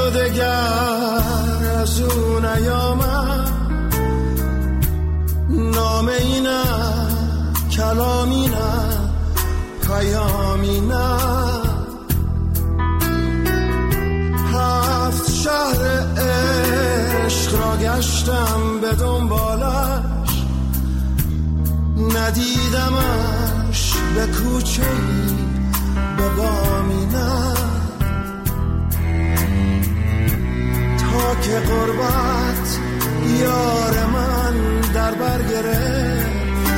و دگر از اون نیامد، نامه‌ای نه، کلامی نه، پیامی نه. هفت شهر عشق را گشتم به دنبالش، ندیدمش به کوچه‌ای به بامی نه. تا که غربت یار من در بر گرفت،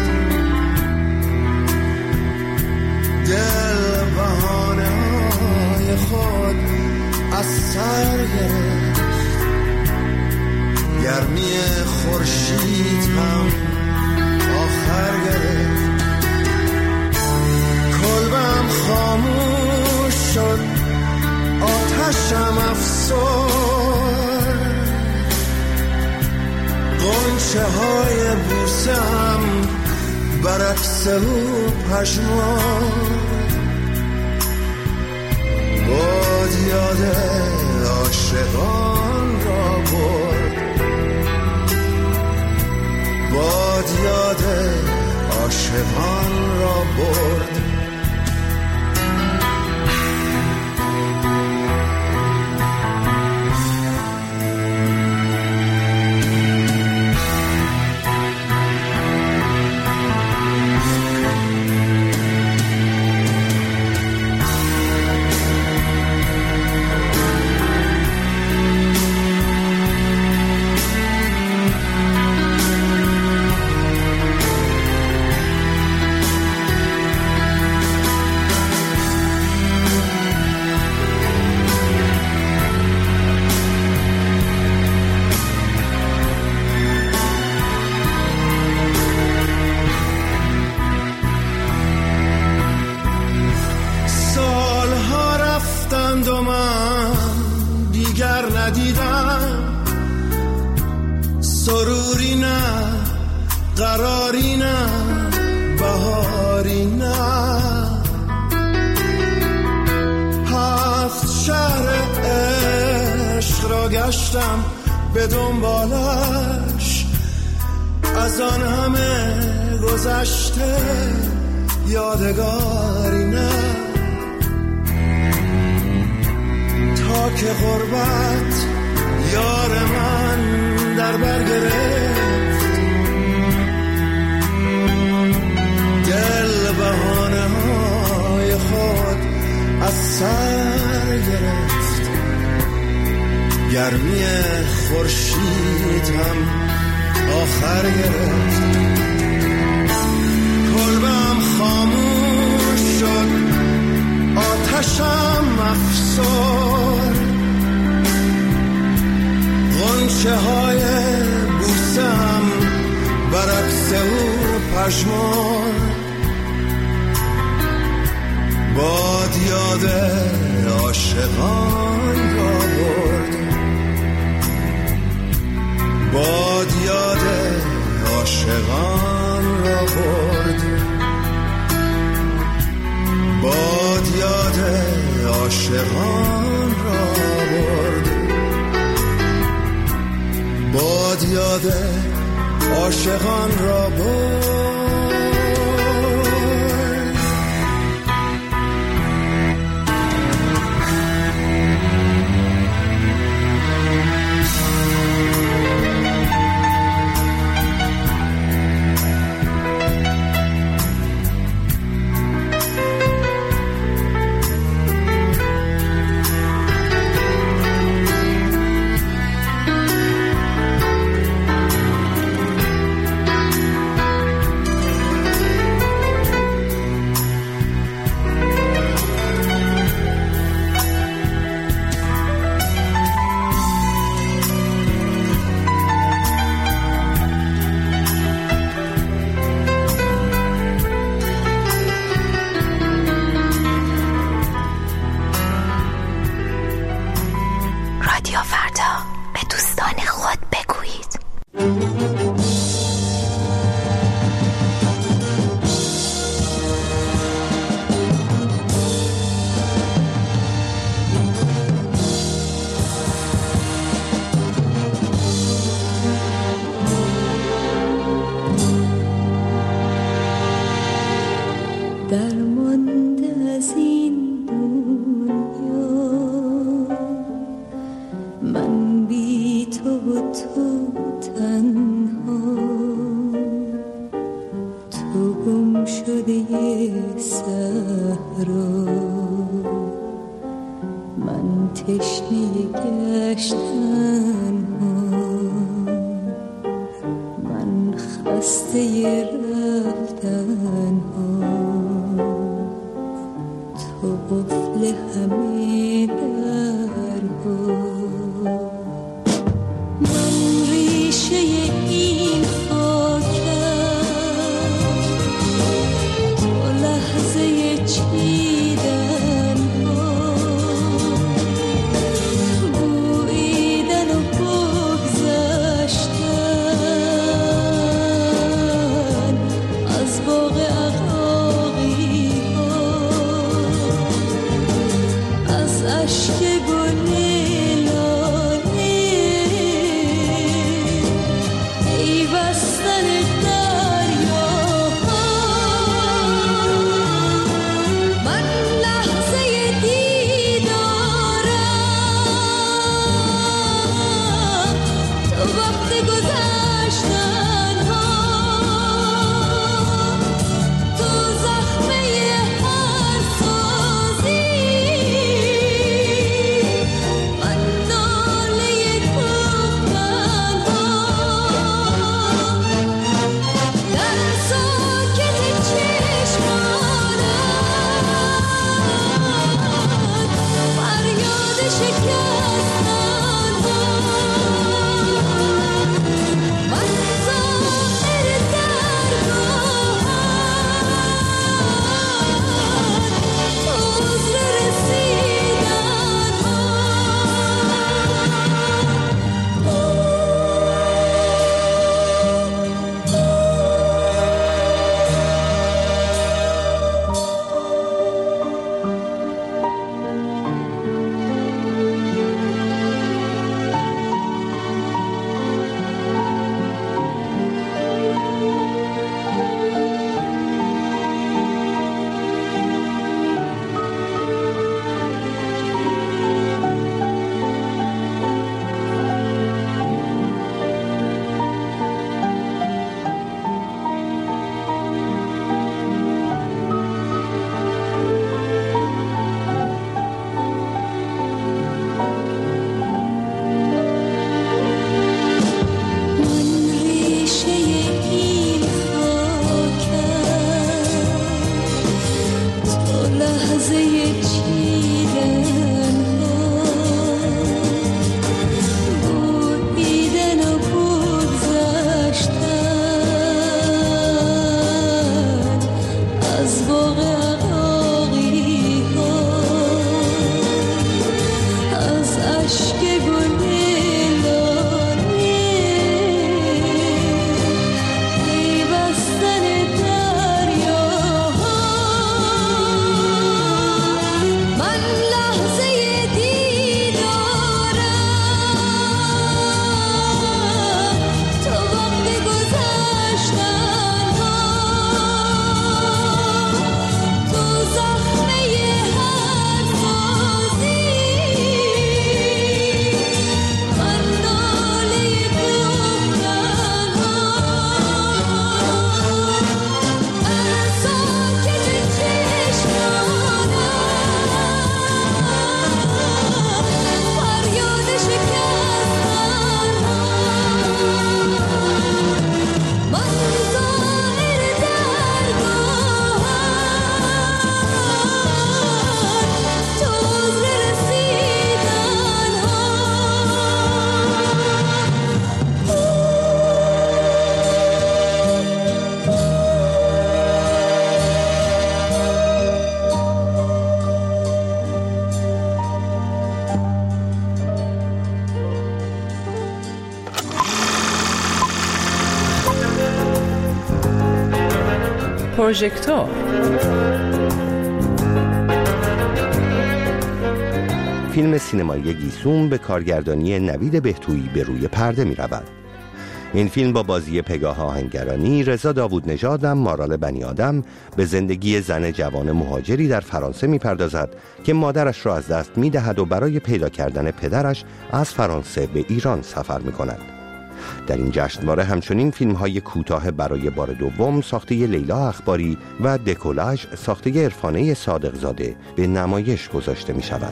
دل بهانه های خود از سر گرفت. گرمی خورشید هم آخر گرفت. کلبم خاموش شد، آتشم افسر، غنچه های بوسم برعکس او پژمرد. باد یاد عاشقان را برد، باد یاد عاشقان را برد. سروری نه، قراری نه، بهاری نه. هفت شهر عشق را گشتم به دنبالش، از آن همه گذشته یادگاری نه. تا که غربت یار من در بر گرفت، دل بهانه های خود از سر گرفت. گرمی خورشید هم آخر گرفت. کلبم خاموش شد، آتشم افسرد، غنچه های بوسم برعکس او پژمرد. باد یاد عاشقان را برد، باد یاد عاشقان را برد، باد یاد عاشقان را برد، باد یاد عاشقان را برد. درمانده از این دنیا، من بی تو و تو تنها، تو گم شده صحرا، من تشنه گشتن ها، من خسته رفتن ها، تو قفل همه درها، من ریشه این خاکم، تو لحظه چیدن ها، بویدن و بگذشتن از باغ عقاقی ها، از اشک گل پروژکتور. فیلم سینمایی گیسوم به کارگردانی نوید بهتویی به روی پرده می رود. این فیلم با بازی پگاه آهنگرانی، رضا داوود نژاد و مارال بنی آدم به زندگی زن جوان مهاجری در فرانسه می‌پردازد که مادرش را از دست می‌دهد و برای پیدا کردن پدرش از فرانسه به ایران سفر می‌کند. در این جشنواره همچنین فیلم‌های کوتاه برای بار دوم ساخته لیلا اخباری و دکولاژ ساخته عرفانه صادق زاده به نمایش گذاشته می‌شود.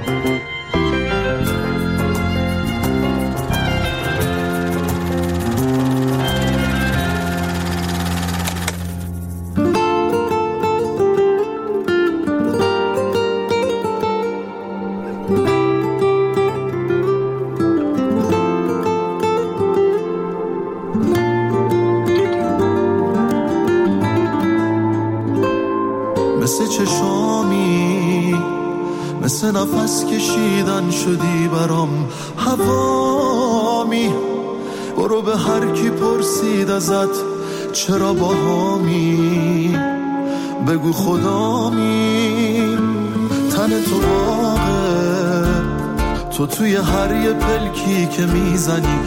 مثل نفس کشیدن شدی برام هوامی، برو به هر کی پرسید ازت چرا باهامی، بگو خدامی. تن تو باغه، تو توی هر یه پلکی که میزنی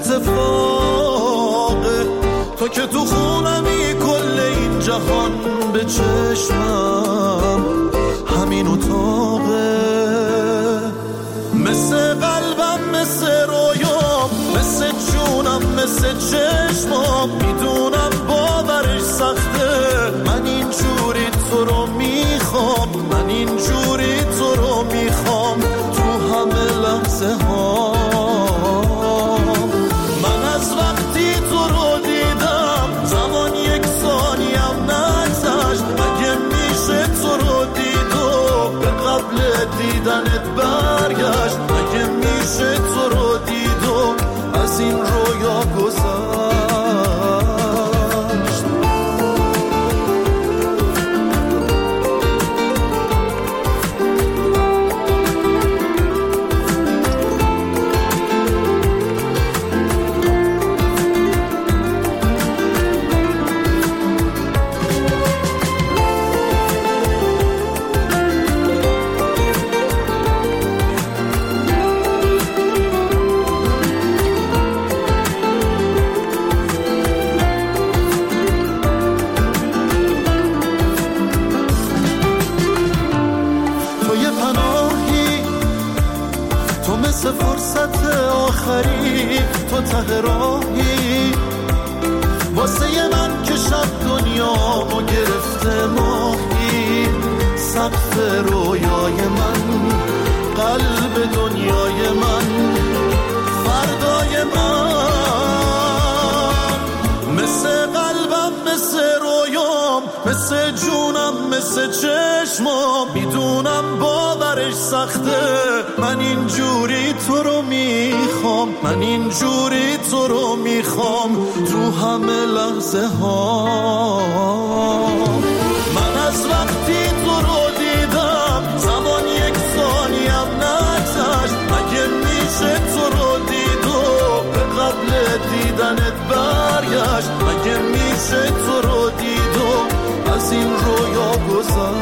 اتفاقه، تو که تو خونمی کل این جهان به چشمم همین اتاقه. مثل قلبم، مثل رویام، مثل جونم، مثل چشمام، میدونم باورش سخته، من اینجوری تو رو میخوام، من اینجوری تو رو میخوام تو همه لحظه ها. من از وقتی تو رو دیدم زمان یک ثانیم نگذشت، مگه میشه تو رو قبل دیدنت برگشت، مگه میشه تو رو دیدم از این رویا گذشت. فرصت آخری تو ته راهی، واسه من که شب دنیامو گرفته ماهی، سقف رویای من، قلب دنیای من، فردای من. مثل قلبم، مثل رویام، مثل جونم، مثل چشمام، میدونم باورش سخته، من اینجوری تو رو میخوام، من اینجوری تو رو میخوام تو همه لحظه ها. من از وقتی تو رو دیدم زمان یک ثانیم نگذشت، مگه میشه تو رو دیدم به قبل دیدنت برگشت، مگه میشه تو رو دیدم از این رویا گذشت.